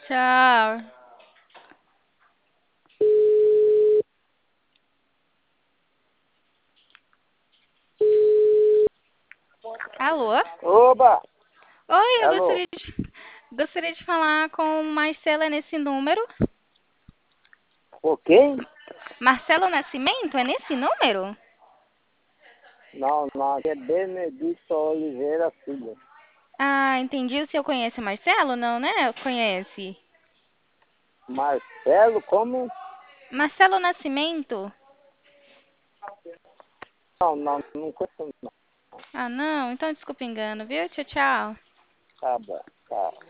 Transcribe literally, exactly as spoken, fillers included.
Tchau. Alô? Oba! Oi, eu Alô? gostaria de, gostaria de falar com Marcela nesse número. O quem? Marcelo Nascimento, é nesse número? Não, não, aqui é Benedito Oliveira Filho. Ah, entendi. O senhor conhece Marcelo? Não, né? Conhece. Marcelo, como? Marcelo Nascimento? Não, não, não conheço não. Ah, não. Então desculpa o engano, viu? Tchau, tchau. Tá bom, tá.